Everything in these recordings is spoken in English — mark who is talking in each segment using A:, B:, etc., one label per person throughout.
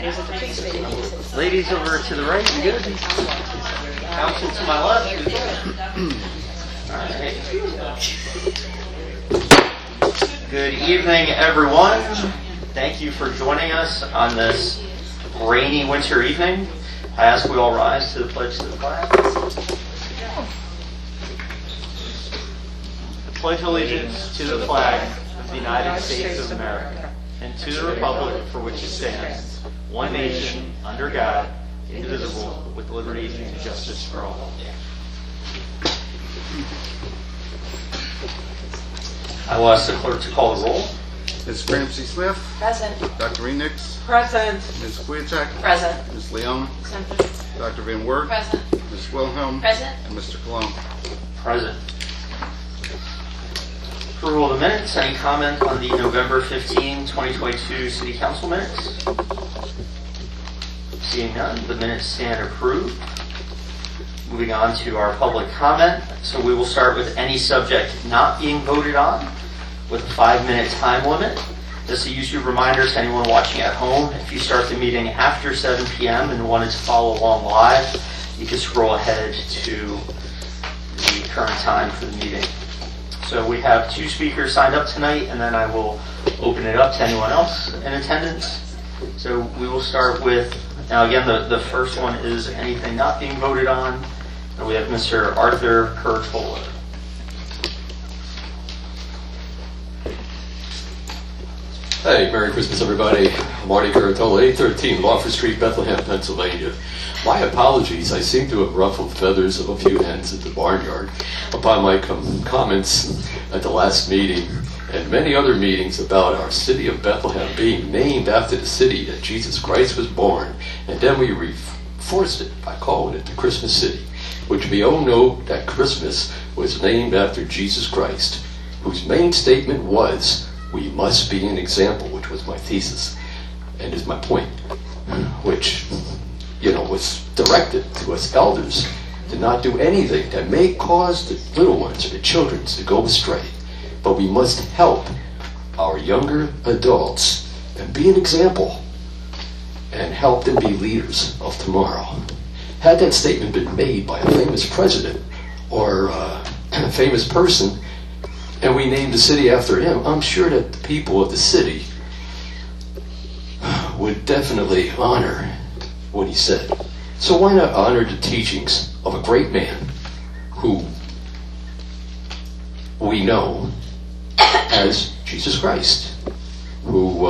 A: Ladies over to the right, you good? Council to my left. Alright. Good evening, everyone. Thank you for joining us on this rainy winter evening. I ask we all rise to the pledge to the flag. Pledge allegiance to the flag of the United States of America and to the republic for which it stands, one nation, under God, indivisible, with liberty and justice for all. I will ask the clerk to call the roll.
B: Ms. Ramsey Smith.
C: Present.
B: Dr. Renix.
C: Present.
B: Ms. Kwiatek.
C: Present.
B: Ms. Leon.
C: Present.
B: Dr. Van Wert.
C: Present.
B: Ms. Wilhelm.
C: Present.
B: And Mr. Cologne.
A: Present. Approval of the minutes. Any comment on the November 15, 2022 City Council minutes? Seeing none, the minutes stand approved. Moving on to our public comment. So we will start with any subject not being voted on with a 5-minute time limit. Just a YouTube reminder to anyone watching at home, if you start the meeting after 7 p.m. and wanted to follow along live, you can scroll ahead to the current time for the meeting. So we have 2 speakers signed up tonight, and then I will open it up to anyone else in attendance. So we will start with, now again, the first one is anything not being voted on. And we have Mr. Arthur Curtola.
D: Hey, Merry Christmas, everybody. Marty Curtola, 813 Lawford Street, Bethlehem, Pennsylvania. My apologies. I seem to have ruffled feathers of a few hens at the barnyard upon my comments at the last meeting and many other meetings about our city of Bethlehem being named after the city that Jesus Christ was born. And then we reinforced it by calling it the Christmas City, which we all know that Christmas was named after Jesus Christ, whose main statement was, we must be an example, which was my thesis, and is my point, which, was directed to us elders to not do anything that may cause the little ones or the children to go astray. But we must help our younger adults and be an example and help them be leaders of tomorrow. Had that statement been made by a famous president or a famous person, and we named the city after him, I'm sure that the people of the city would definitely honor what he said. So why not honor the teachings of a great man who we know as Jesus Christ, who,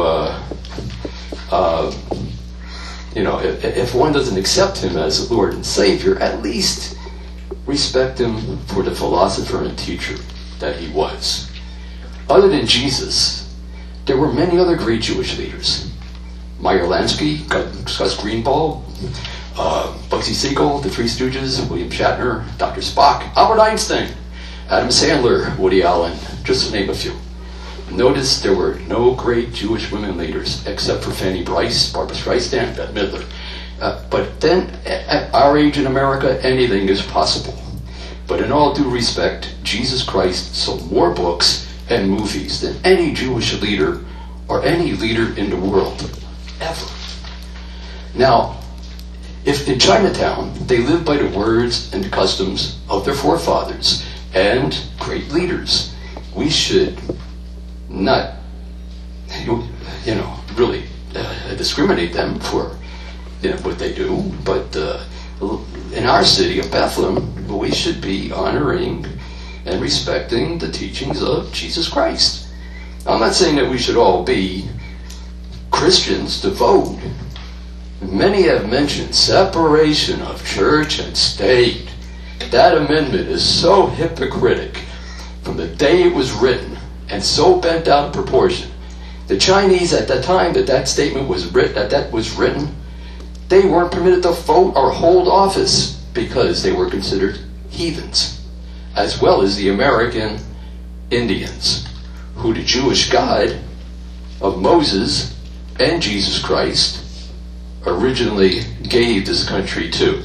D: if one doesn't accept him as Lord and Savior, at least respect him for the philosopher and teacher that he was. Other than Jesus, there were many other great Jewish leaders. Meyer Lansky, Gus Greenwald, Bugsy Siegel, the Three Stooges, William Shatner, Dr. Spock, Albert Einstein, Adam Sandler, Woody Allen, just to name a few. Notice there were no great Jewish women leaders except for Fanny Brice, Barbara Streisand, Bette Midler. But then, at our age in America, anything is possible. But in all due respect, Jesus Christ sold more books and movies than any Jewish leader or any leader in the world, ever. Now, if in Chinatown they lived by the words and the customs of their forefathers and great leaders, we should not, really discriminate them for what they do, but in our city of Bethlehem, we should be honoring and respecting the teachings of Jesus Christ. I'm not saying that we should all be Christians to vote. Many have mentioned separation of church and state. That amendment is so hypocritical from the day it was written and so bent out of proportion. The Chinese at the time that statement was written, they weren't permitted to vote or hold office because they were considered heathens, as well as the American Indians, who the Jewish God of Moses and Jesus Christ originally gave this country to.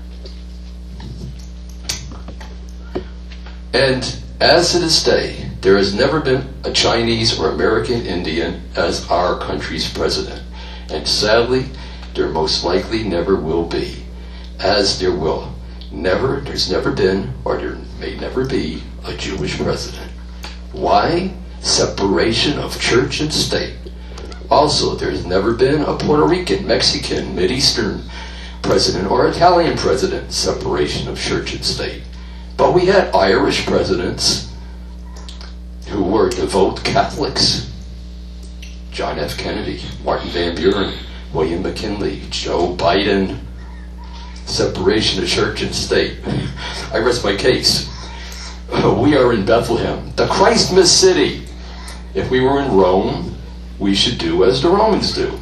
D: And as to this day, there has never been a Chinese or American Indian as our country's president. And sadly, there most likely never will be, as there's never been, or there may never be, a Jewish president. Why? Separation of church and state. Also, there's never been a Puerto Rican, Mexican, Mideastern president or Italian president. Separation of church and state. But we had Irish presidents who were devout Catholics. John F. Kennedy, Martin Van Buren, William McKinley, Joe Biden. Separation of church and state. I rest my case. We are in Bethlehem, the Christmas city. If we were in Rome, we should do as the Romans do.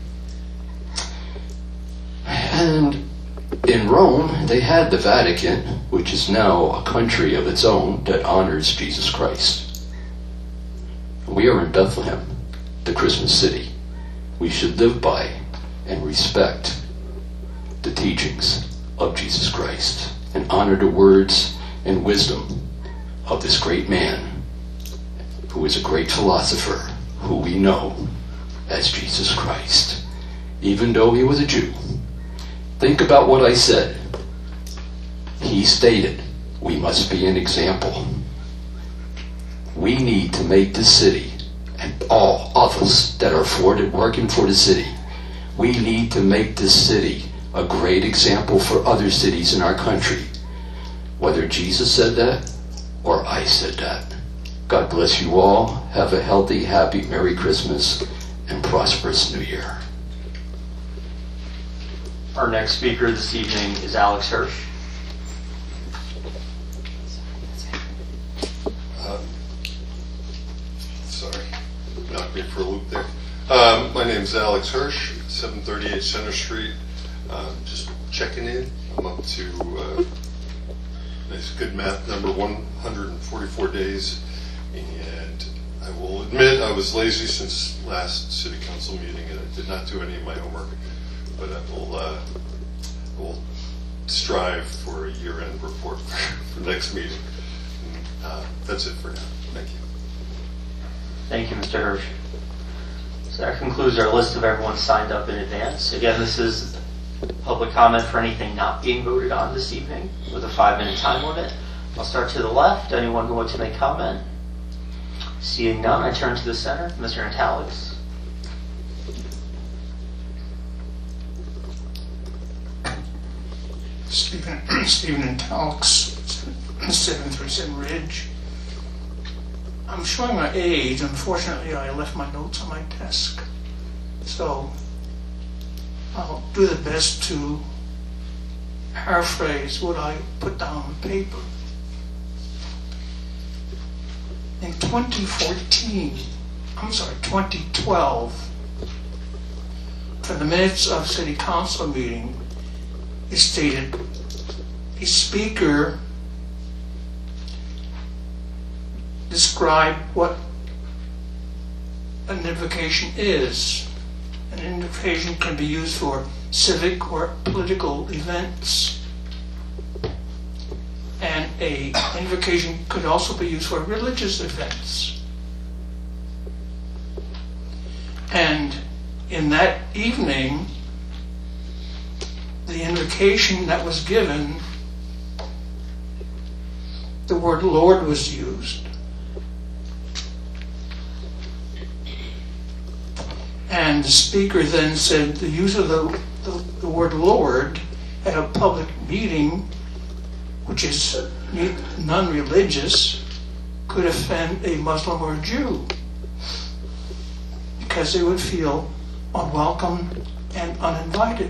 D: And in Rome, they had the Vatican, which is now a country of its own that honors Jesus Christ. We are in Bethlehem, the Christmas city. We should live by and respect the teachings of Jesus Christ and honor the words and wisdom of this great man who is a great philosopher who we know as Jesus Christ, even though he was a Jew. Think about what I said. He stated, we must be an example. We need to make the city, and all of us that are working for the city, we need to make this city a great example for other cities in our country. Whether Jesus said that or I said that. God bless you all. Have a healthy, happy, Merry Christmas and prosperous New Year.
A: Our next speaker this evening is Alex Hirsch.
C: Sorry, knocked me for a loop there. My name is Alex Hirsch, 738 Center Street. Just checking in. I'm up to nice good math number 144 days, and I will admit I was lazy since last city council meeting and I did not do any of my homework, but I will strive for a year-end report for next meeting. That's it for now. Thank you.
A: Thank you, Mr. Hirsch. So that concludes our list of everyone signed up in advance. Again, this is public comment for anything not being voted on this evening with a 5-minute time limit. I'll start to the left. Anyone going to make comment? Seeing none, I turn to the center. Mr. Antalix.
E: Stephen Antalix, 737 Ridge. I'm showing my age. Unfortunately, I left my notes on my desk. So I'll do the best to paraphrase what I put down on paper. In 2012, for the minutes of City Council meeting, it stated, the speaker described what an invocation is. An invocation can be used for civic or political events. And an invocation could also be used for religious events. And in that evening, the invocation that was given, the word Lord was used. And the speaker then said the use of the word Lord at a public meeting, which is non-religious, could offend a Muslim or a Jew because they would feel unwelcome and uninvited.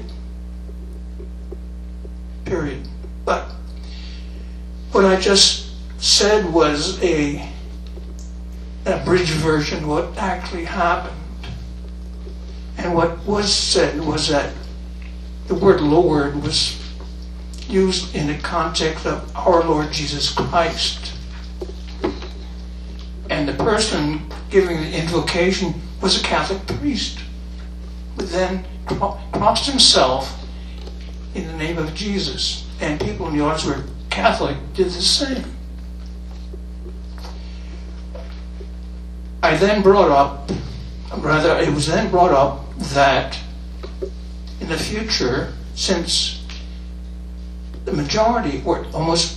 E: Period. But what I just said was a abridged version of what actually happened. And what was said was that the word Lord was used in the context of our Lord Jesus Christ. And the person giving the invocation was a Catholic priest, who then crossed himself in the name of Jesus. And people in the audience who were Catholic did the same. It was then brought up that in the future, since the majority, or almost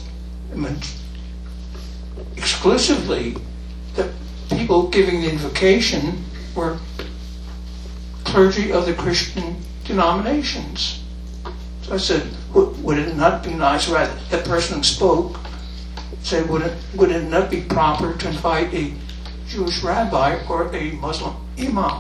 E: exclusively, the people giving the invocation were clergy of the Christian denominations. So I said, would it not be nice, rather, the person who spoke said, would it not be proper to invite a Jewish rabbi or a Muslim imam?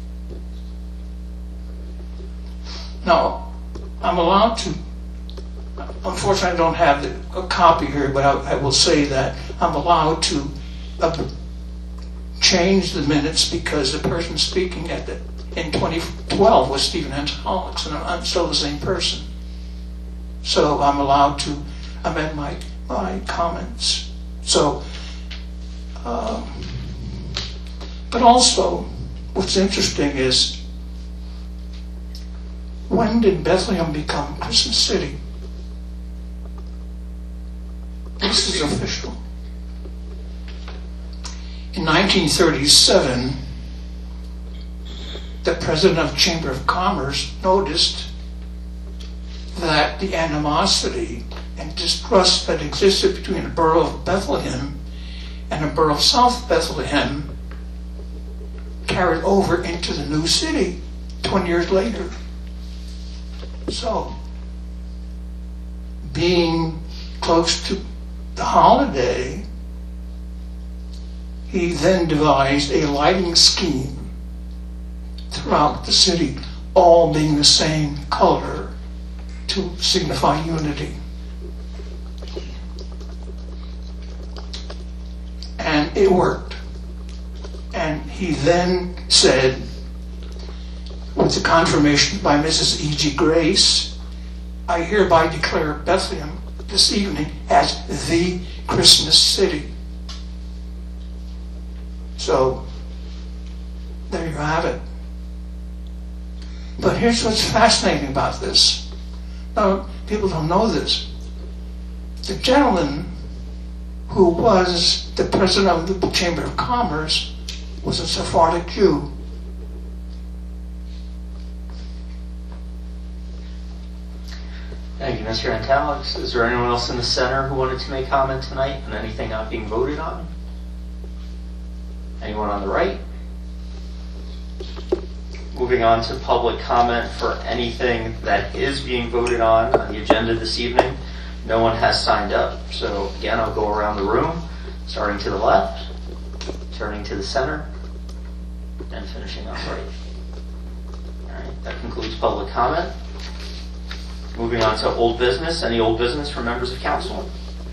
E: Now, I'm allowed to, unfortunately I don't have a copy here, but I will say that I'm allowed to change the minutes because the person speaking in 2012 was Stephen Hensolix, and I'm still the same person. So I'm allowed to amend my comments. So, but also, what's interesting is, when did Bethlehem become Christmas City? This is official. In 1937, the president of the Chamber of Commerce noticed that the animosity and distrust that existed between the borough of Bethlehem and the borough of South Bethlehem carried over into the new city 20 years later. So, being close to the holiday, he then devised a lighting scheme throughout the city, all being the same color to signify unity. And it worked. And he then said, with the confirmation by Mrs. E.G. Grace, I hereby declare Bethlehem this evening as the Christmas city. So, there you have it. But here's what's fascinating about this. Now, people don't know this. The gentleman who was the president of the Chamber of Commerce was a Sephardic Jew.
A: Thank you, Mr. Hensolix. Is there anyone else in the center who wanted to make comment tonight on anything not being voted on? Anyone on the right? Moving on to public comment for anything that is being voted on the agenda this evening. No one has signed up. So again, I'll go around the room, starting to the left, turning to the center, and finishing off right. All right, that concludes public comment. Moving on to old business. Any old business from members of council?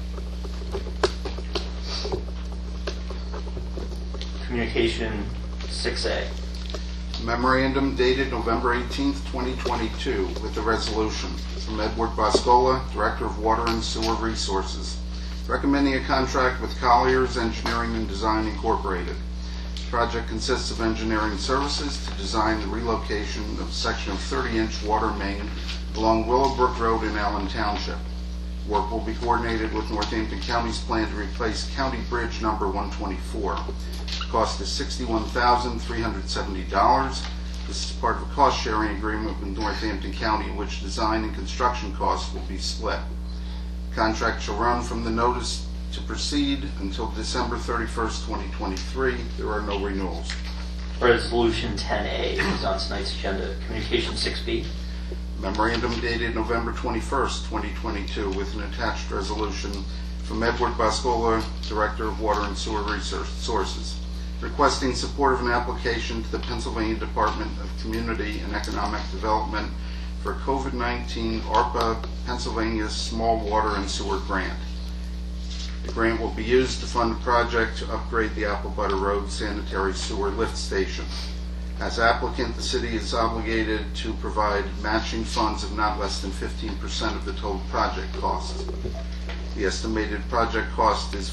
A: Communication 6A.
B: Memorandum dated November 18th, 2022, with the resolution from Edward Boscola, Director of Water and Sewer Resources, recommending a contract with Colliers Engineering and Design Incorporated. The project consists of engineering services to design the relocation of a section of 30-inch water main along Willowbrook Road in Allen Township. Work will be coordinated with Northampton County's plan to replace County Bridge number 124. The cost is $61,370. This is part of a cost-sharing agreement with Northampton County in which design and construction costs will be split. The contract shall run from the notice to proceed until December 31st, 2023. There are no renewals.
A: Resolution 10A is on tonight's agenda. Communication 6B.
B: Memorandum dated November 21st, 2022, with an attached resolution from Edward Boscola, Director of Water and Sewer Resources, requesting support of an application to the Pennsylvania Department of Community and Economic Development for COVID-19 ARPA Pennsylvania Small Water and Sewer Grant. The grant will be used to fund a project to upgrade the Apple Butter Road sanitary sewer lift station. As applicant, the city is obligated to provide matching funds of not less than 15% of the total project cost. The estimated project cost is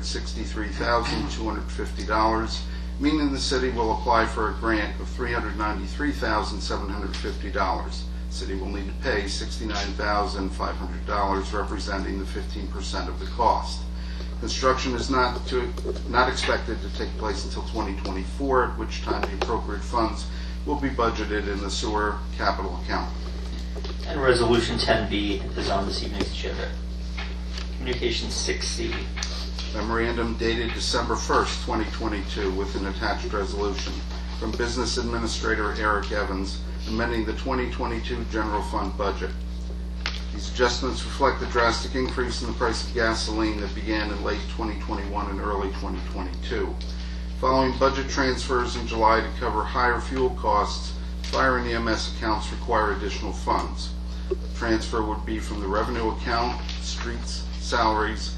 B: $463,250, meaning the city will apply for a grant of $393,750. The city will need to pay $69,500, representing the 15% of the cost. Construction is not expected to take place until 2024, at which time the appropriate funds will be budgeted in the sewer capital account.
A: And Resolution 10B is on this evening's agenda. Communication 6C.
B: Memorandum dated December 1st, 2022, with an attached resolution from Business Administrator Eric Evans, amending the 2022 general fund budget. These adjustments reflect the drastic increase in the price of gasoline that began in late 2021 and early 2022. Following budget transfers in July to cover higher fuel costs, fire and EMS accounts require additional funds. The transfer would be from the revenue account, streets, salaries,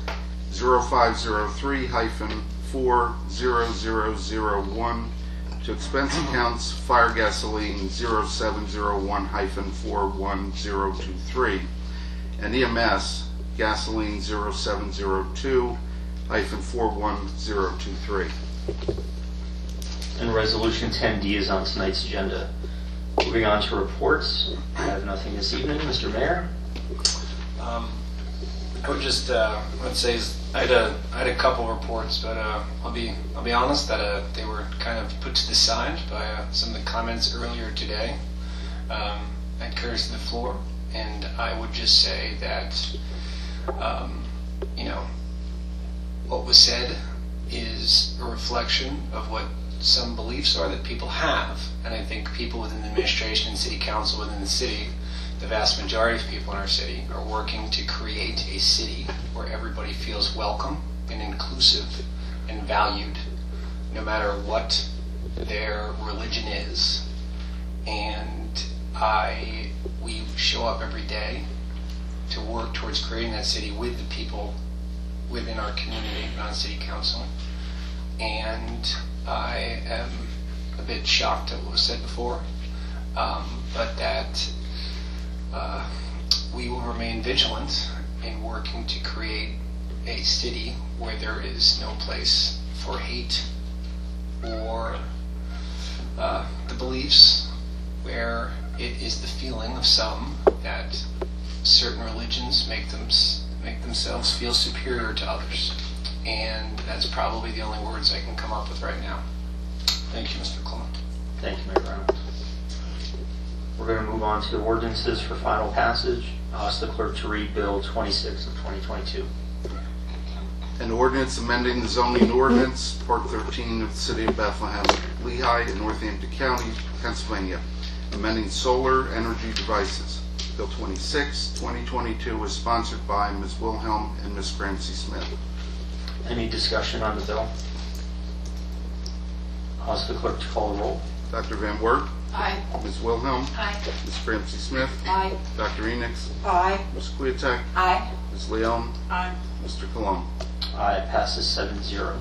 B: 0503-40001 to expense accounts, fire gasoline 0701-41023, and EMS gasoline 0702-41023.
A: And Resolution 10D is on tonight's agenda. Moving on to reports. I have nothing this evening. Mr. Mayor?
F: I would just would say I had a couple reports, but I'll be honest that they were kind of put to the side by some of the comments earlier today at courtesy of the floor, and I would just say that what was said is a reflection of what some beliefs are that people have, and I think people within the administration and city council within the city, the vast majority of people in our city, are working to create a city where everybody feels welcome and inclusive and valued, no matter what their religion is. And we show up every day to work towards creating that city with the people within our community and on city council. And I am a bit shocked at what was said before, but that we will remain vigilant in working to create a city where there is no place for hate or the beliefs, where it is the feeling of some that certain religions make themselves feel superior to others. And that's probably the only words I can come up with right now. Thank you, Mr. Clement.
A: Thank you, Mayor Brown. We're going to move on to ordinances for final passage. I'll ask the clerk to read Bill 26 of 2022.
B: An ordinance amending the zoning ordinance, Part 13 of the City of Bethlehem, Lehigh, and Northampton County, Pennsylvania, amending solar energy devices. Bill 26, 2022 was sponsored by Ms. Wilhelm and Ms. Gramsci Smith.
A: Any discussion on the bill? I'll ask the clerk to call the roll.
B: Dr. Van Wert.
G: Aye.
B: Ms. Wilhelm.
G: Aye.
B: Ms. Gramsci Smith.
G: Aye.
B: Dr. Enix.
G: Aye.
B: Ms. Kwiatek.
G: Aye.
B: Ms. Leon.
G: Aye.
B: Mr. Cologne.
A: Aye, it passes 7-0.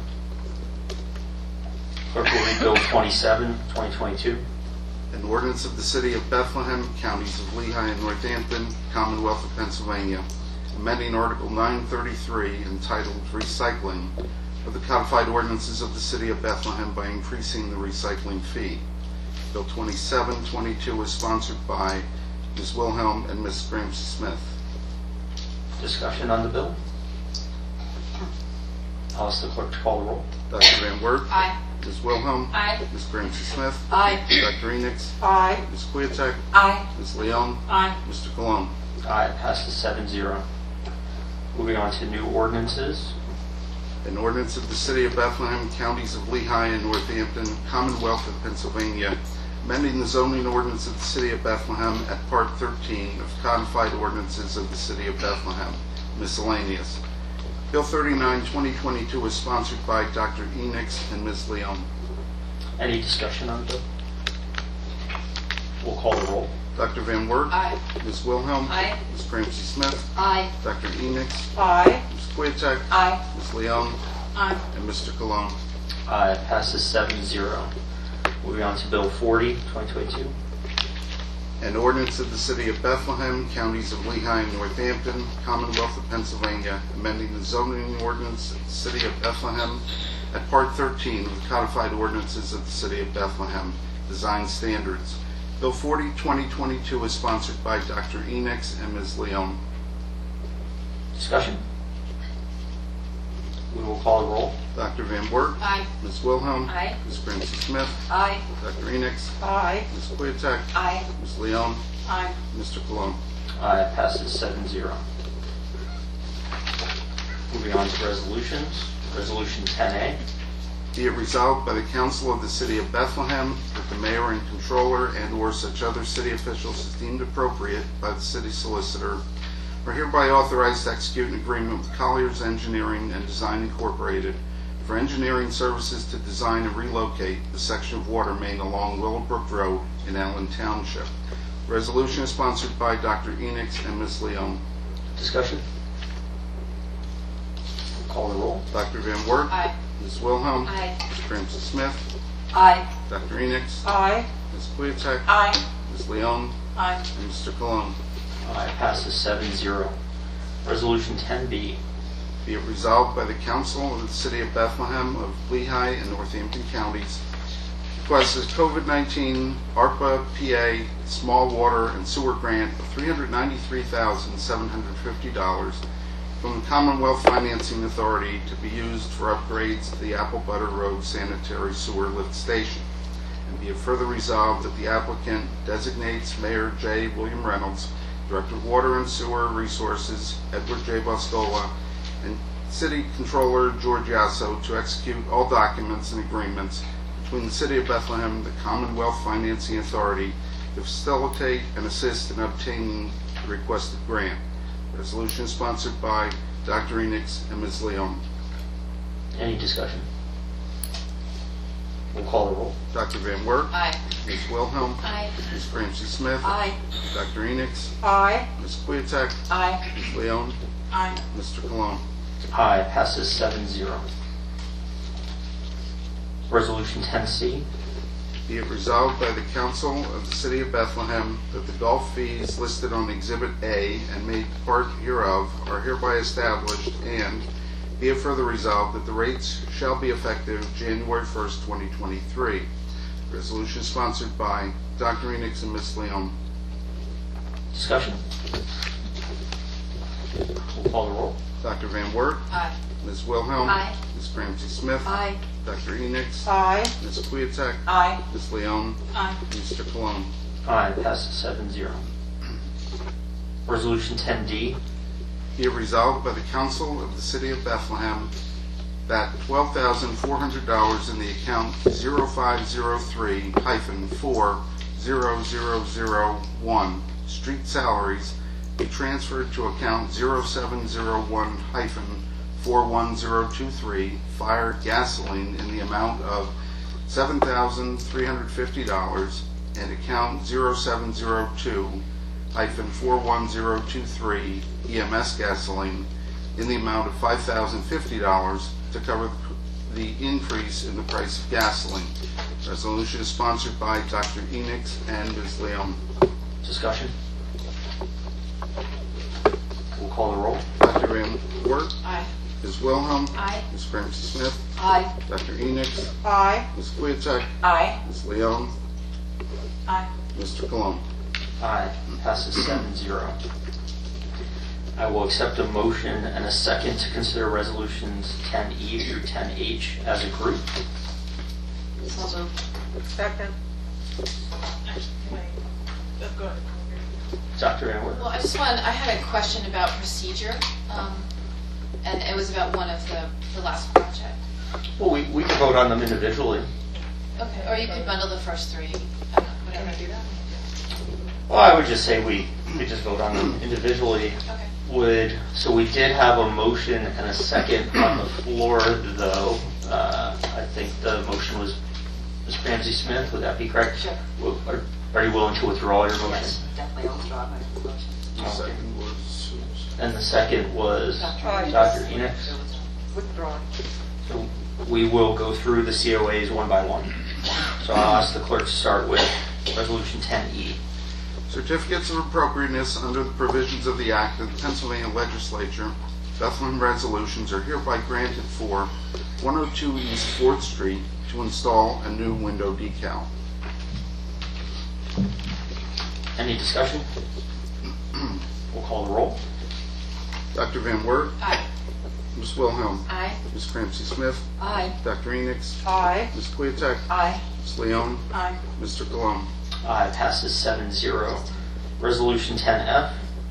A: Clerk will read Bill 27, 2022.
B: An ordinance of the City of Bethlehem, Counties of Lehigh and Northampton, Commonwealth of Pennsylvania, amending Article 933 entitled Recycling of the Codified Ordinances of the City of Bethlehem by increasing the recycling fee. Bill 27, 22 was sponsored by Ms. Wilhelm and Ms. Gramsci Smith.
A: Discussion on the bill? I'll ask the clerk to call the roll.
B: Dr. Van Wert.
G: Aye.
B: Ms. Wilhelm.
G: Aye.
B: Ms. Gramsci Smith.
G: Aye.
B: Dr. Enix.
G: Aye.
B: Ms. Kwiatek.
G: Aye.
B: Ms. Leon.
G: Aye.
B: Mr. Cologne.
A: Aye, it passes 7-0. Moving on to new ordinances.
B: An ordinance of the City of Bethlehem, Counties of Lehigh and Northampton, Commonwealth of Pennsylvania, amending the zoning ordinance of the City of Bethlehem at Part 13 of Codified Ordinances of the City of Bethlehem, miscellaneous. Bill 39, 2022 was sponsored by Dr. Enix and Ms. Leon.
A: Any discussion on the bill? We'll call the roll.
B: Dr. Van Wert.
G: Aye.
B: Ms. Wilhelm.
G: Aye.
B: Ms. Gramsci Smith.
G: Aye.
B: Dr. Enix.
G: Aye.
B: Ms. Kwiatek.
G: Aye.
B: Ms. Leon.
G: Aye.
B: And Mr. Cologne.
A: Aye, it passes 7-0. Moving on to Bill 40, 2022.
B: An ordinance of the City of Bethlehem, Counties of Lehigh and Northampton, Commonwealth of Pennsylvania, amending the zoning ordinance of the City of Bethlehem at Part 13 of the Codified Ordinances of the City of Bethlehem, Design Standards. Bill 40, 2022 is sponsored by Dr. Enix and Ms. Leon.
A: Discussion? We will call the roll.
B: Dr. Van Wert.
G: Aye.
B: Ms. Wilhelm.
G: Aye.
B: Ms. Ramsey Smith.
G: Aye.
B: Dr. Enix.
E: Aye.
B: Ms. Queeteck.
G: Aye.
B: Ms. Leon.
G: Aye.
B: Mr. Cologne.
A: Aye, passes 7-0. Moving on to resolutions. Resolution 10A.
B: Be it resolved by the Council of the City of Bethlehem that the mayor and controller and/or such other city officials as deemed appropriate by the city solicitor are hereby authorized to execute an agreement with Colliers Engineering and Design Incorporated for engineering services to design and relocate the section of water main along Willowbrook Road in Allen Township. Resolution is sponsored by Dr. Enix and Ms. Leon.
A: Discussion? We'll call the roll.
B: Dr. Van Wert.
G: Aye.
B: Ms. Wilhelm.
G: Aye.
B: Ms. Ramsey Smith.
G: Aye.
B: Dr. Enix.
E: Aye.
B: Ms. Queeteck.
G: Aye.
B: Ms. Leon.
G: Aye.
B: And Mr. Cologne.
A: Aye, passes 7-0. Resolution 10B.
B: Be it resolved by the Council of the City of Bethlehem of Lehigh and Northampton Counties, requests a COVID-19 ARPA PA Small Water and Sewer Grant of $393,750 from the Commonwealth Financing Authority to be used for upgrades to the Apple Butter Road Sanitary Sewer Lift Station. And be it further resolved that the applicant designates Mayor J. William Reynolds, Director of Water and Sewer Resources Edward J. Boscola, and City Controller George Yasso to execute all documents and agreements between the City of Bethlehem and the Commonwealth Financing Authority to facilitate and assist in obtaining the requested grant. Resolution sponsored by Dr. Enix and Ms. Leon.
A: Any discussion? We'll call the roll.
B: Dr. Van Wert.
G: Aye.
B: Ms. Wilhelm.
G: Aye.
B: Ms. Ramsey Smith.
G: Aye.
B: Dr. Enix.
E: Aye.
B: Ms. Queeteck.
G: Aye.
B: Ms. Leon.
G: Aye.
B: Mr. Cologne.
A: Aye, passes 7-0. Resolution 10C.
B: Be it resolved by the Council of the City of Bethlehem that the golf fees listed on Exhibit A and made part hereof are hereby established, and be it further resolved that the rates shall be effective January 1st, 2023. Resolution sponsored by Dr. Enix and Ms. Leon.
A: Discussion? We'll call the roll.
B: Dr. Van Wert.
G: Aye.
B: Ms. Wilhelm.
G: Aye.
B: Ms. Ramsey Smith.
G: Aye.
B: Dr. Enix.
E: Aye.
B: Ms. Queeteck.
G: Aye.
B: Ms. Leon.
G: Aye.
B: Mr. Cologne.
A: Aye, passes 7-0. Resolution 10D.
B: Be it resolved by the Council of the City of Bethlehem that $12,400 in the account 0503-40001 street salaries be transferred to account 0701-41023 fire gasoline in the amount of $7,350 and account 0702-41023 EMS gasoline in the amount of $5,050 to cover the increase in the price of gasoline. Resolution is sponsored by Dr. Enix and Ms. Leon.
A: Discussion? We'll call the roll.
B: Dr. Van Wert.
G: Aye.
B: Ms. Wilhelm.
G: Aye.
B: Ms. Ramsey Smith.
G: Aye.
B: Dr. Enix.
E: Aye.
B: Ms. Queeteck.
G: Aye.
B: Ms. Leon.
G: Aye.
B: Mr. Cologne.
A: Aye, passes 7-0. I will accept a motion and a second to consider resolutions 10E through 10H as a group.
G: So moved.
E: Second.
A: Dr. Van Wert?
H: Well, I had a question about procedure, and it was about one of the last project.
A: Well, we can vote on them individually.
H: Okay, or you could bundle the first three, whatever. Do that?
A: Well, I would just say we just vote on them individually.
H: Okay.
A: So we did have a motion and a second on the floor, though. I think the motion was Ms. Ramsey Smith, would that be correct?
H: Sure.
A: Are you willing to withdraw your motion?
H: Yes, definitely I'll withdraw my motion.
B: The second was
A: And the second was
E: Aye.
A: Dr. Enix.
E: Withdrawn.
A: So we will go through the COAs one by one. So I'll ask the clerk to start with Resolution 10E.
B: certificates of appropriateness under the provisions of the Act of the Pennsylvania Legislature. Bethlehem resolutions are hereby granted for 102 East 4th Street to install a new window decal.
A: Any discussion? We'll call the roll.
B: Dr. Van Wert.
G: Aye.
B: Ms. Wilhelm.
H: Aye.
B: Ms. Ramsey Smith.
G: Aye.
B: Dr. Enix.
G: Aye.
B: Ms. Queeteck.
G: Aye.
B: Ms. Leon.
G: Aye.
B: Mr. Cologne.
A: Aye, passes 7-0. Resolution 10F.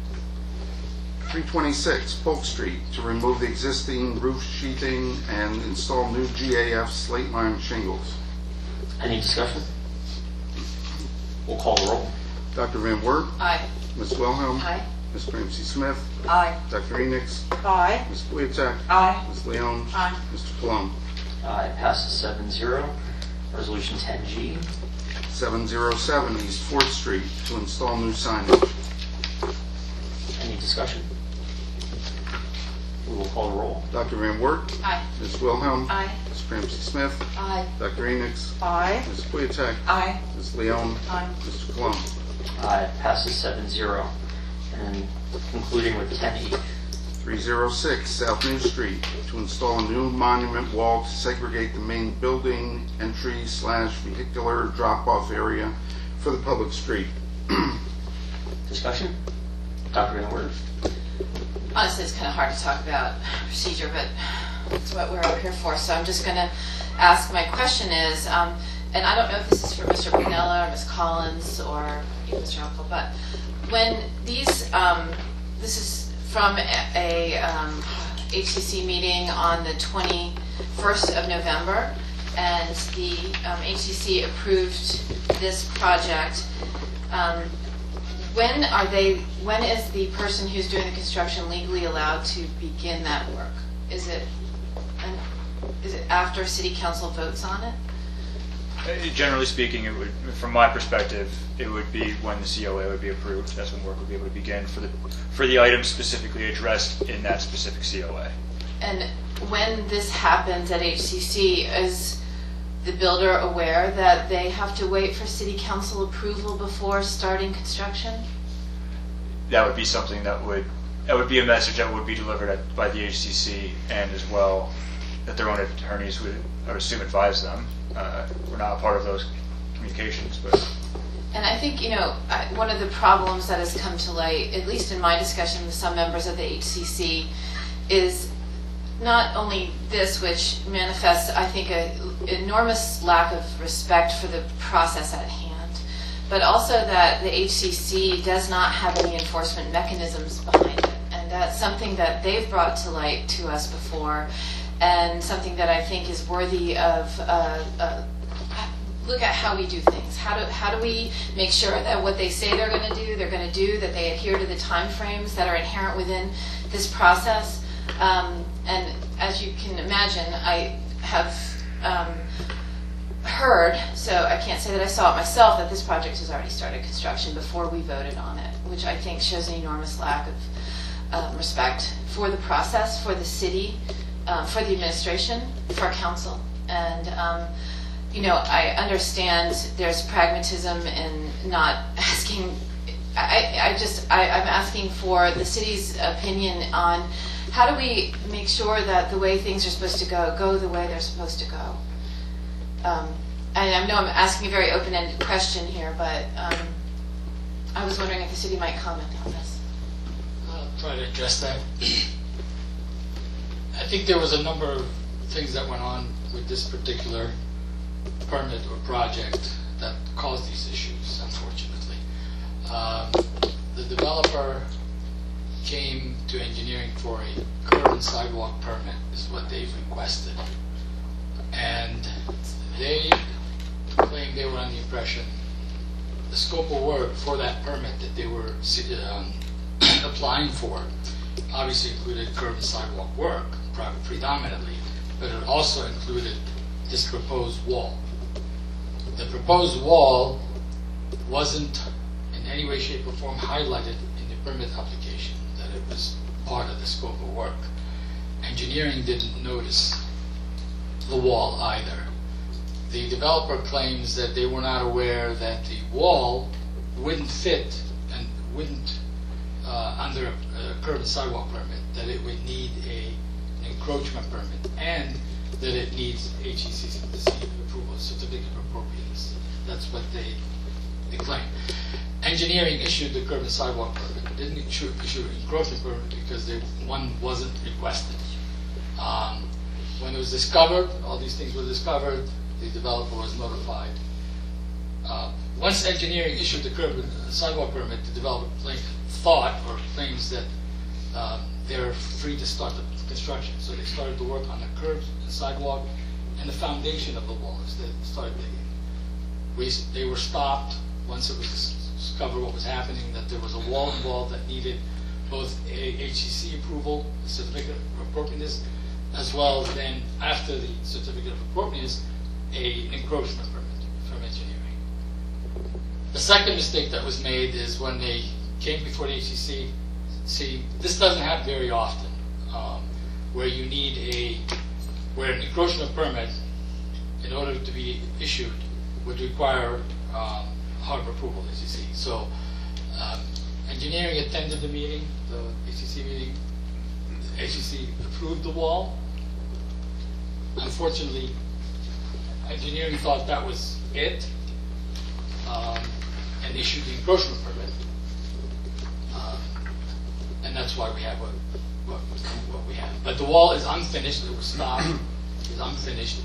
B: 326 Polk Street to remove the existing roof sheathing and install new GAF slate line shingles.
A: Any discussion? We'll call the roll.
B: Dr. Van Wert.
H: Aye.
B: Ms. Wilhelm.
H: Aye.
B: Ms. Ramsey Smith.
G: Aye.
B: Dr. Enix.
G: Aye.
B: Ms. Queeteck.
G: Aye.
B: Ms. Leon.
G: Aye.
B: Mr. Cologne.
A: Aye, passes 7-0. Resolution 10G.
B: 707 East 4th Street to install new signage.
A: Any discussion? We will call the roll.
B: Dr. Van Wert.
H: Aye.
B: Ms. Wilhelm.
H: Aye.
B: Ms. Ramsey Smith.
H: Aye.
B: Dr. Enix.
G: Aye.
B: Ms. Queeteck.
G: Aye.
B: Ms. Leon.
G: Aye.
B: Mr. Cologne.
A: Aye, passes 7-0. And concluding with 10E.
B: 306 South New Street to install a new monument wall to segregate the main building entry/vehicular drop-off area for the public street.
A: Discussion? Dr. Van Wert.
H: Honestly, it's kind of hard to talk about procedure, but it's what we're up here for. So I'm just going to ask, my question is, and I don't know if this is for Mr. Pinella or Ms. Collins or even Mr. Uncle, but when these, this is from a HCC meeting on the 21st of November, and the HCC approved this project. When is the person who's doing the construction legally allowed to begin that work? Is it after City Council votes on it?
I: Generally speaking, it would, from my perspective, it would be when the COA would be approved. That's when work would be able to begin for the items specifically addressed in that specific COA.
H: And when this happens at HCC, is the builder aware that they have to wait for City Council approval before starting construction?
I: That would be something that would be a message that would be delivered by the HCC, and as well that their own attorneys would, I would assume, advise them. We're not a part of those communications, but.
H: And I think, one of the problems that has come to light, at least in my discussion with some members of the HCC, is not only this, which manifests, I think, an enormous lack of respect for the process at hand, but also that the HCC does not have any enforcement mechanisms behind it. And that's something that they've brought to light to us before, and something that I think is worthy of look at how we do things. How do we make sure that what they say they're going to do, that they adhere to the time frames that are inherent within this process. And as you can imagine, I have heard, so I can't say that I saw it myself, that this project has already started construction before we voted on it, which I think shows an enormous lack of respect for the process, for the city, for the administration, for council. And I understand there's pragmatism in not asking. I'm asking for the city's opinion on how do we make sure that the way things are supposed to go the way they're supposed to go. And I know I'm asking a very open-ended question here, but I was wondering if the city might comment on this.
J: I'll try to address that. I think there was a number of things that went on with this particular permit or project that caused these issues, unfortunately. The developer came to engineering for a curb and sidewalk permit, is what they've requested. And they claimed they were on the impression the scope of work for that permit that they were applying for obviously included curb and sidewalk work predominantly, but it also included this proposed wall. The proposed wall wasn't in any way, shape, or form highlighted in the permit application that it was part of the scope of work. Engineering didn't notice the wall either. The developer claims that they were not aware that the wall wouldn't fit and wouldn't under a curb and sidewalk permit, that it would need an encroachment permit, and that it needs HECC approval, certificate of appropriateness. That's what they claim. Engineering issued the curb and sidewalk permit, didn't issue an encroachment permit because one wasn't requested. When it was discovered, all these things were discovered, the developer was notified. Once engineering issued the sidewalk permit, the developer thought or claims that they're free to start the construction. So they started to work on the curbs, the sidewalk, and the foundation of the walls. They started digging. They were stopped once it was discovered what was happening, that there was a wall involved that needed both a HCC approval, a certificate of appropriateness, as well as then, after the certificate of appropriateness, a encroachment permit from engineering. The second mistake that was made is when they came before the HCC. See, this doesn't happen very often, where you need where an encroachment permit, in order to be issued, would require harbor approval, HCC. So, engineering attended the meeting, the HCC meeting. HCC approved the wall. Unfortunately, engineering thought that was it, and issued the encroachment permit. And that's why we have what we have. But the wall is unfinished. It was stopped. It's unfinished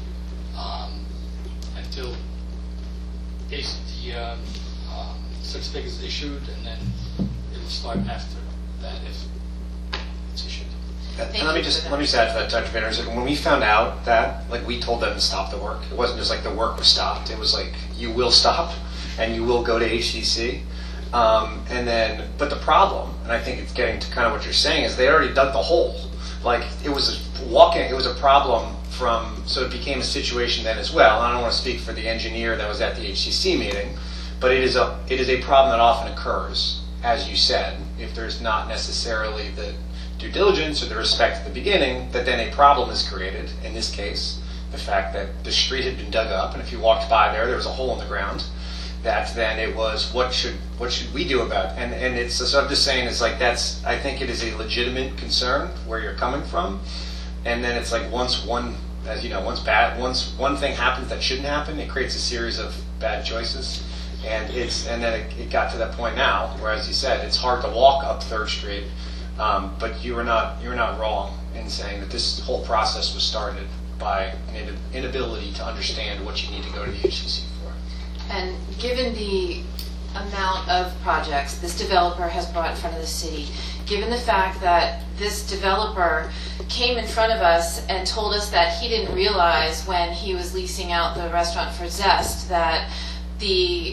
J: until the certificate is issued, and then it will start after that if it's issued.
F: And let me just add to that, Dr. Vanners. When we found out that, like, we told them to stop the work. It wasn't just like the work was stopped. It was like, you will stop, and you will go to HCC. But the problem, and I think it's getting to kind of what you're saying, is they already dug the hole. Like, it was a problem so it became a situation then as well. And I don't want to speak for the engineer that was at the HCC meeting, but it is a problem that often occurs, as you said, if there's not necessarily the due diligence or the respect at the beginning, that then a problem is created. In this case, the fact that the street had been dug up, and if you walked by there was a hole in the ground. That then it was, what should we do about it? And it's, so I'm just saying, it's like, I think it is a legitimate concern where you're coming from. And then it's like, once one thing happens that shouldn't happen, it creates a series of bad choices. And then it got to that point now where, as you said, it's hard to walk up 3rd Street. But you're not wrong in saying that this whole process was started by an inability to understand what you need to go to the HCC for.
H: And given the amount of projects this developer has brought in front of the city, given the fact that this developer came in front of us and told us that he didn't realize when he was leasing out the restaurant for Zest that the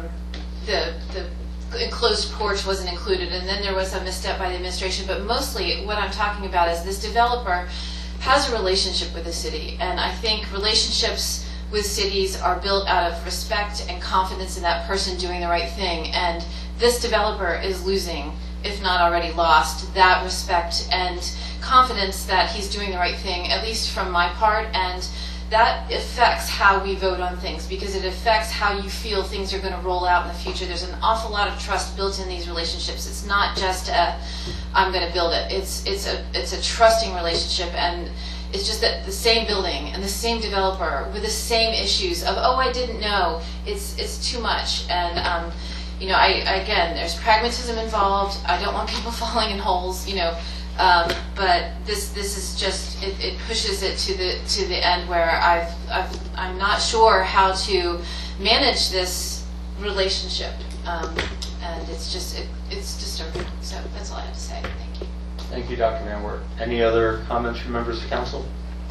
H: enclosed porch wasn't included, and then there was a misstep by the administration. But mostly what I'm talking about is this developer has a relationship with the city, and I think relationships with cities are built out of respect and confidence in that person doing the right thing, and this developer is losing, if not already lost, that respect and confidence that he's doing the right thing, at least from my part, and that affects how we vote on things, because it affects how you feel things are going to roll out in the future. There's an awful lot of trust built in these relationships. It's not just I'm going to build it. It's a trusting relationship, and it's just that the same building and the same developer with the same issues of, oh, I didn't know. It's too much, and again, there's pragmatism involved. I don't want people falling in holes, but this is just it pushes it to the end where I'm not sure how to manage this relationship, and it's disturbing. So that's all I have to say. Thank you.
A: Thank you, Dr. Van Wert. Any other comments from members of council?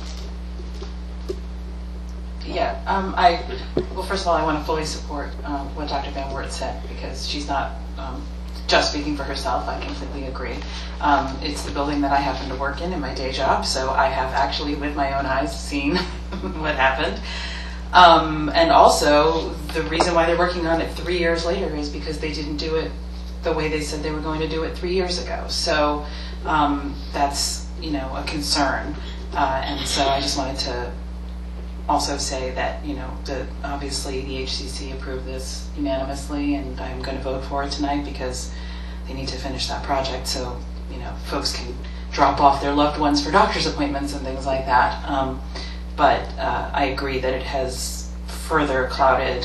G: Yeah, well, first of all, I want to fully support what Dr. Van Wert said, because she's not just speaking for herself. I completely agree. It's the building that I happen to work in my day job, so I have actually, with my own eyes, seen what happened. And also, the reason why they're working on it 3 years later is because they didn't do it the way they said they were going to do it 3 years ago. So that's, a concern. And so I just wanted to also say that, obviously the HCC approved this unanimously, and I'm going to vote for it tonight because they need to finish that project so, folks can drop off their loved ones for doctor's appointments and things like that. But I agree that it has further clouded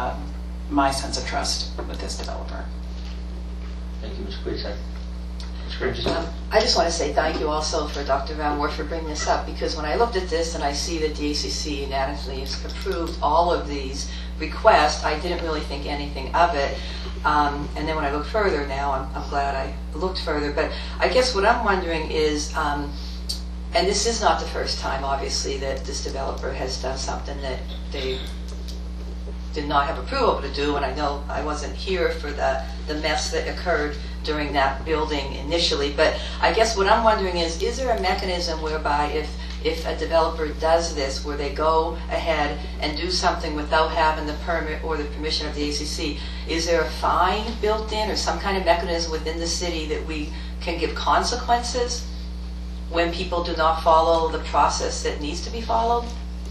G: my sense of trust with this developer.
A: Thank you, Ms. Queesack.
K: I just want to say thank you also for Dr. Van Wert for bringing this up, because when I looked at this and I see that the ACC unanimously has approved all of these requests, I didn't really think anything of it. And then when I look further now, I'm glad I looked further. But I guess what I'm wondering is, and this is not the first time, obviously, that this developer has done something that they did not have approval to do, and I know I wasn't here for the mess that occurred during that building initially, but I guess what I'm wondering is there a mechanism whereby if a developer does this, where they go ahead and do something without having the permit or the permission of the ACC, is there a fine built in or some kind of mechanism within the city that we can give consequences when people do not follow the process that needs to be followed?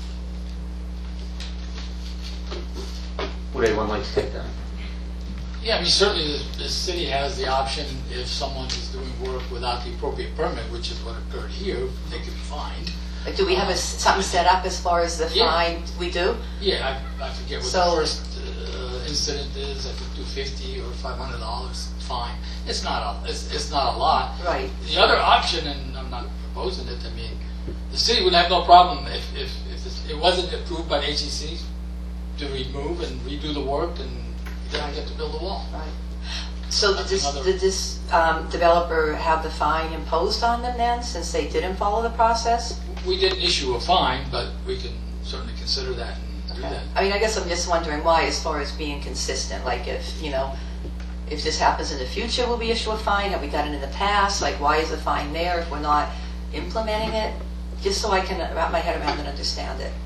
A: Would anyone like to take that?
J: Yeah, I mean, certainly the city has the option, if someone is doing work without the appropriate permit, which is what occurred here, they could be fined.
K: Like, do we have something set up as far as the fine? We do?
J: Yeah, I forget what the first incident is. I think $250 or $500 fine. It's not a lot.
K: Right.
J: The other option, and I'm not proposing it, I mean, the city would have no problem if it wasn't approved by the HEC to remove and redo the work, and then I get to build a wall.
K: Right. So did this developer have the fine imposed on them then, since they didn't follow the process?
J: We didn't issue a fine, but we can certainly consider that and do that.
K: I mean, I guess I'm just wondering why, as far as being consistent, like if this happens in the future, will we issue a fine? Have we done it in the past? Like, why is the fine there if we're not implementing it? Just so I can wrap my head around and understand it.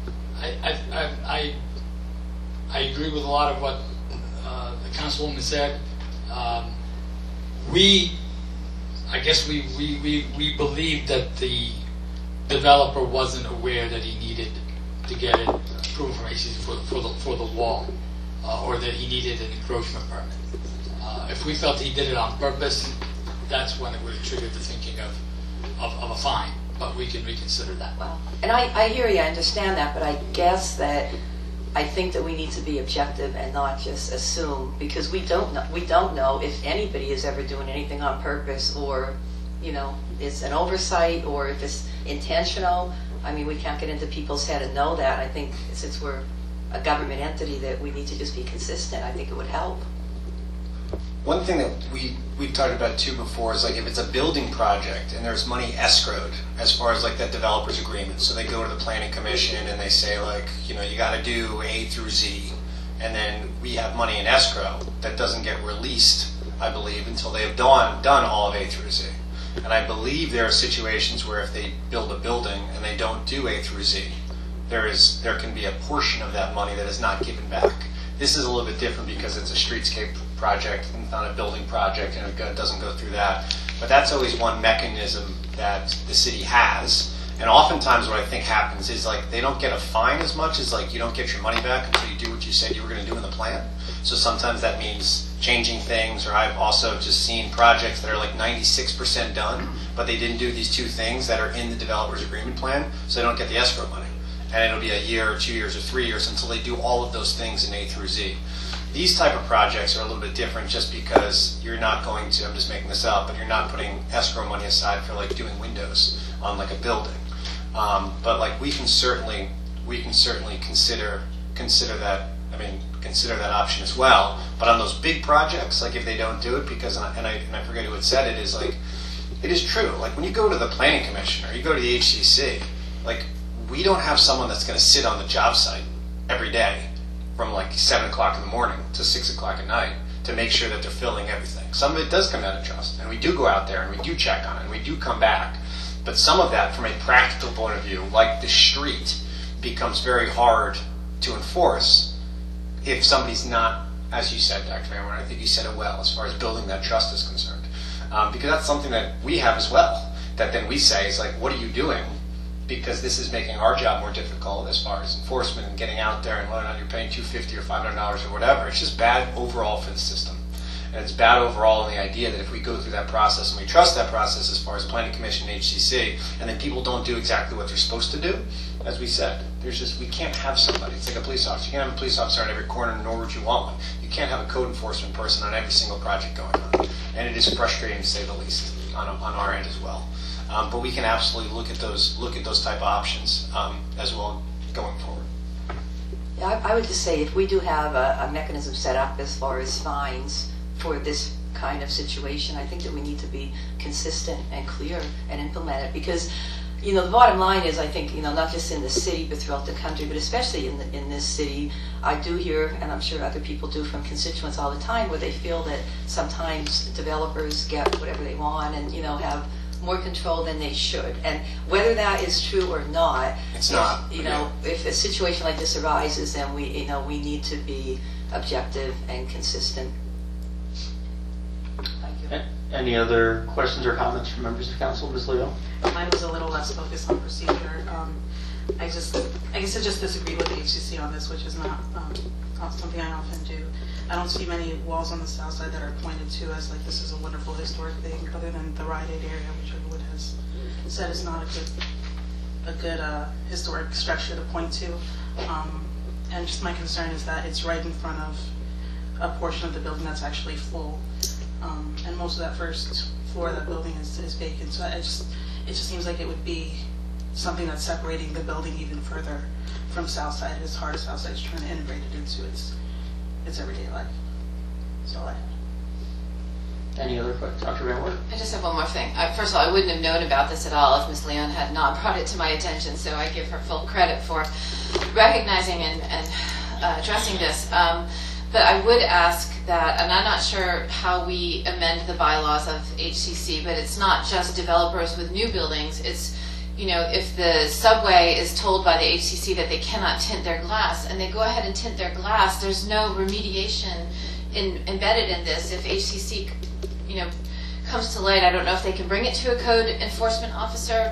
J: I agree with a lot of what the councilwoman said. I guess we believe that the developer wasn't aware that he needed to get it approved from ACC for the wall, or that he needed an encroachment permit. If we felt he did it on purpose, that's when it would have triggered the thinking of a fine. But we can reconsider that.
K: Well, and I hear you, I understand that, but I guess that I think that we need to be objective and not just assume, because we don't know if anybody is ever doing anything on purpose, or it's an oversight, or if it's intentional. I mean, we can't get into people's head and know that. I think since we're a government entity, that we need to just be consistent. I think it would help.
F: One thing that we've talked about too before is, like, if it's a building project and there's money escrowed as far as like that developer's agreement, so they go to the planning commission and they say, like, you got to do A through Z, and then we have money in escrow that doesn't get released, I believe, until they have done all of A through Z. And I believe there are situations where if they build a building and they don't do A through Z, there can be a portion of that money that is not given back. This is a little bit different because it's a streetscape project and not a building project, and it doesn't go through that. But that's always one mechanism that the city has. And oftentimes what I think happens is, like, they don't get a fine as much as, like, you don't get your money back until you do what you said you were going to do in the plan. So sometimes that means changing things, or I've also just seen projects that are like 96% done, but they didn't do these two things that are in the developer's agreement plan, so they don't get the escrow money. And it'll be a year or 2 years or 3 years until they do all of those things in A through Z. These type of projects are a little bit different just because you're not going to, I'm just making this up, but you're not putting escrow money aside for, like, doing windows on, like, a building. But, like, we can certainly consider that option as well. But on those big projects, like, if they don't do it, because, and I forget who had said it, is, like, it is true. Like, when you go to the planning commission or you go to the HCC, like, we don't have someone that's going to sit on the job site every day from like 7 o'clock in the morning to 6 o'clock at night to make sure that they're filling everything. Some of it does come out of trust, and we do go out there and we do check on it and we do come back. But some of that, from a practical point of view, like the street, becomes very hard to enforce if somebody's not, as you said, Dr. Van Wert, I think you said it well, as far as building that trust is concerned. Because that's something that we have as well, that then we say is like, what are you doing? Because this is making our job more difficult as far as enforcement and getting out there, and whether or not you're paying $250 or $500 or whatever. It's just bad overall for the system. And it's bad overall in the idea that if we go through that process and we trust that process as far as Planning Commission and HCC, and then people don't do exactly what they're supposed to do, as we said, we can't have somebody. It's like a police officer. You can't have a police officer on every corner, nor would you want one. You can't have a code enforcement person on every single project going on. And it is frustrating, to say the least. on our end as well. But we can absolutely look at those type of options as well going forward.
K: Yeah, I would just say if we do have a mechanism set up as far as fines for this kind of situation, I think that we need to be consistent and clear and implement it, because the bottom line is, I think, not just in the city but throughout the country, but especially in this city, I do hear, and I'm sure other people do from constituents all the time, where they feel that sometimes developers get whatever they want and have more control than they should. And whether that is true or not,
F: It's not.
K: If a situation like this arises, then we need to be objective and consistent. Thank you.
A: Any other questions or comments from members of council? Ms. Leo?
L: Mine was a little less focused on procedure. I guess I just disagree with the HCC on this, which is not something I often do. I don't see many walls on the south side that are pointed to as like this is a wonderful historic thing, other than the Rite Aid area, which everyone has said is not a good historic structure to point to. And just my concern is that it's right in front of a portion of the building that's actually full, and most of that first floor of that building is vacant. So it just seems like it would be something that's separating the building even further from Southside, as hard as Southside is trying to integrate it into its everyday life. That's all I have.
A: Any other questions? Dr. Van Wert?
H: I just have one more thing. First of all, I wouldn't have known about this at all if Ms. Leon had not brought it to my attention, so I give her full credit for recognizing and addressing this. But I would ask that, and I'm not sure how we amend the bylaws of HCC, but it's not just developers with new buildings. It's, if the subway is told by the HCC that they cannot tint their glass, and they go ahead and tint their glass, there's no remediation embedded in this. If HCC, comes to light, I don't know if they can bring it to a code enforcement officer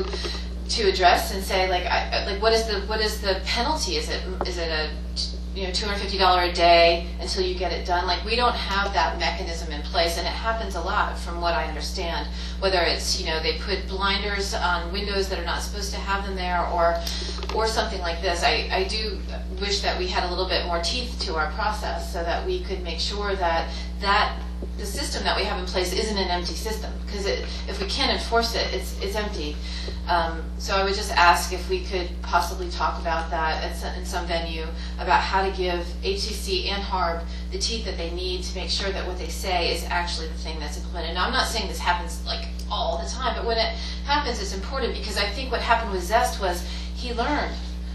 H: to address and say, what is the penalty? Is it a $250 a day until you get it done? We don't have that mechanism in place, and it happens a lot from what I understand. Whether it's, they put blinders on windows that are not supposed to have them there, or something like this. I do wish that we had a little bit more teeth to our process so that we could make sure that the system that we have in place isn't an empty system, because if we can't enforce it, it's empty. So I would just ask if we could possibly talk about that in some venue, about how to give HCC and HARB the teeth that they need to make sure that what they say is actually the thing that's implemented. Now, I'm not saying this happens all the time, but when it happens, it's important, because I think what happened with Zest was he learned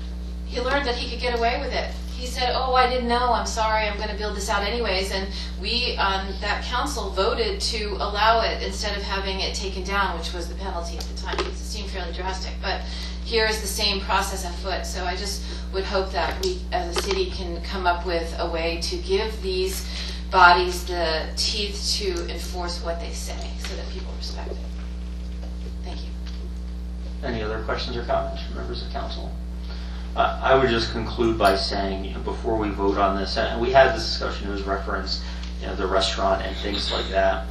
H: that he could get away with it. He said, oh, I didn't know, I'm sorry, I'm going to build this out anyways. And we, that council, voted to allow it instead of having it taken down, which was the penalty at the time, because it seemed fairly drastic. But here is the same process afoot. So I just would hope that we, as a city, can come up with a way to give these bodies the teeth to enforce what they say so that people respect it. Thank you.
A: Any other questions or comments from members of council? I would just conclude by saying, before we vote on this, and we had this discussion, it was referenced, the restaurant and things like that.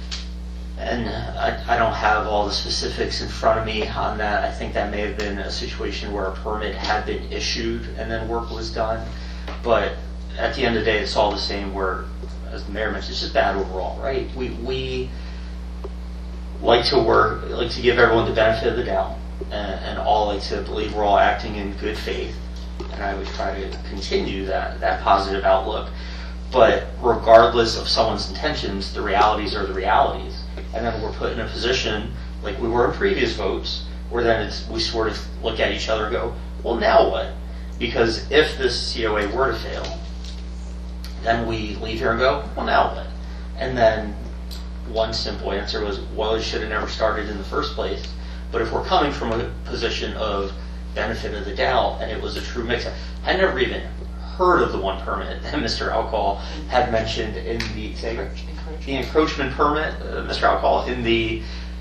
A: And I don't have all the specifics in front of me on that. I think that may have been a situation where a permit had been issued and then work was done. But at the end of the day, it's all the same, where, as the mayor mentioned, it's just bad overall, right? We like to give everyone the benefit of the doubt. And all like to believe we're all acting in good faith, and I would try to continue that positive outlook. But regardless of someone's intentions, the realities are the realities, and then we're put in a position like we were in previous votes, where then we sort of look at each other and go, well, now what? Because if this COA were to fail, then we leave here and go, well, now what? And then one simple answer was, well, it should have never started in the first place. But if we're coming from a position of benefit of the doubt, and it was a true mix, I never even heard of the one permit that Mr. Alcohol had mentioned in the encroachment permit, Mr. Alcohol, in the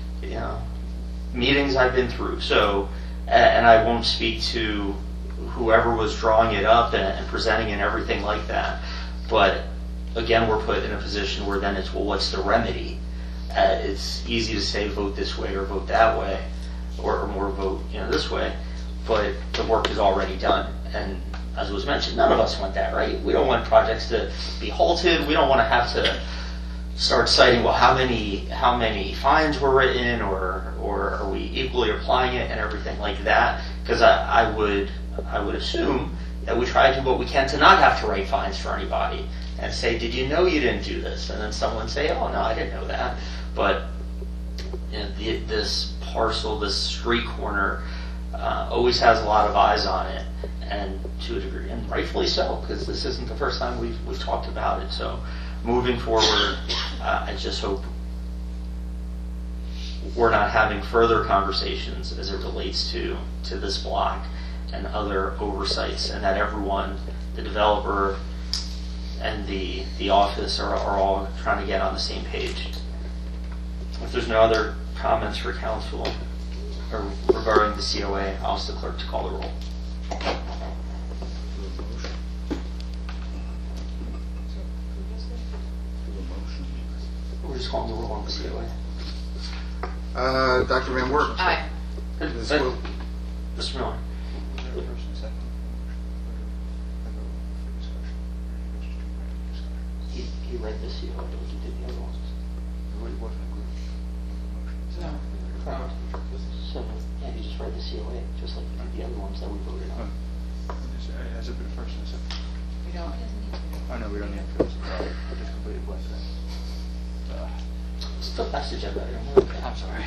A: meetings I've been through. So, and I won't speak to whoever was drawing it up and presenting and everything like that. But again, we're put in a position where then it's, well, what's the remedy? It's easy to say vote this way or vote that way, or more vote this way, but the work is already done. And as was mentioned, none of us want that, right? We don't want projects to be halted. We don't want to have to start citing, well, how many fines were written, or are we equally applying it and everything like that? Because I would assume that we try to do what we can to not have to write fines for anybody and say, did you know you didn't do this? And then someone say, oh no, I didn't know that. But this parcel, this street corner, always has a lot of eyes on it, and to a degree, and rightfully so, because this isn't the first time we've talked about it. So moving forward, I just hope we're not having further conversations as it relates to this block and other oversights, and that everyone, the developer and the office, are all trying to get on the same page. If there's no other comments for council or regarding the COA, I'll ask the clerk to call the roll. We're just calling the roll on the COA.
B: Dr. Van Wert.
H: Aye.
B: Ms. Will.
A: Mr. Miller. He read the COA, but he did the other ones.
G: No.
A: So, yeah, he just read the COA, just like he did the other ones that we voted on.
I: Has it been first and second?
G: We don't.
I: Oh, no, we don't need to. I just completed blank.
A: Still past the agenda item.
I: I'm sorry.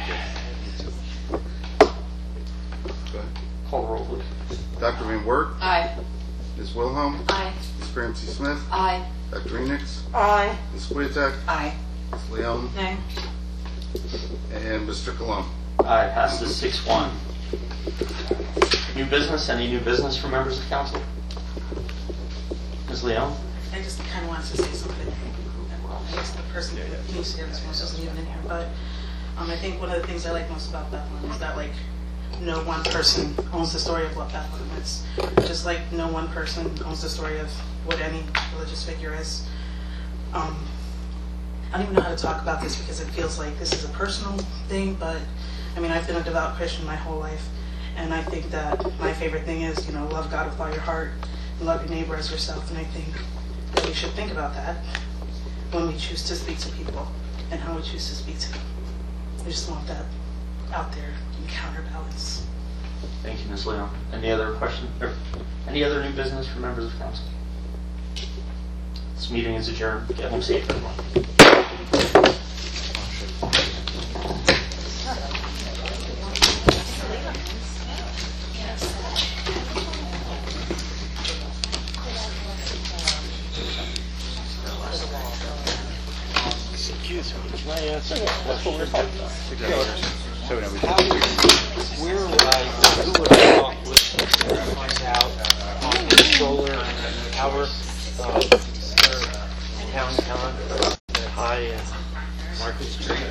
B: Go ahead.
A: Call the roll, please.
B: Dr. Van Wert.
H: Aye.
B: Ms. Wilhelm.
H: Aye.
B: Ms. Grancy Smith.
H: Aye.
B: Dr. Enix.
L: Aye.
B: Ms. Swiatek.
G: Aye.
B: Ms. Leon.
L: Nay.
B: And Mr. Colon.
A: Aye, passes 6-1. New business? Any new business for members of council? Ms. Leon?
L: I just kind of wanted to say something. I guess the person who needs to hear this most isn't even in here, but I think one of the things I like most about Bethlehem is that, like, no one person owns the story of what Bethlehem is. Just like no one person owns the story of what any religious figure is. I don't even know how to talk about this because it feels like this is a personal thing, but I mean, I've been a devout Christian my whole life, and I think that my favorite thing is, love God with all your heart and love your neighbor as yourself, and I think that we should think about that when we choose to speak to people and how we choose to speak to them. I just want that out there in counterbalance.
A: Thank you, Ms. Leon. Any other question, or any other new business for members of council? This meeting is adjourned. Get home safe, everyone.
I: Excuse me. Can I ask? That's what we're talking about. So, no, we
M: who would I talk with to find out the solar power town high Market Street?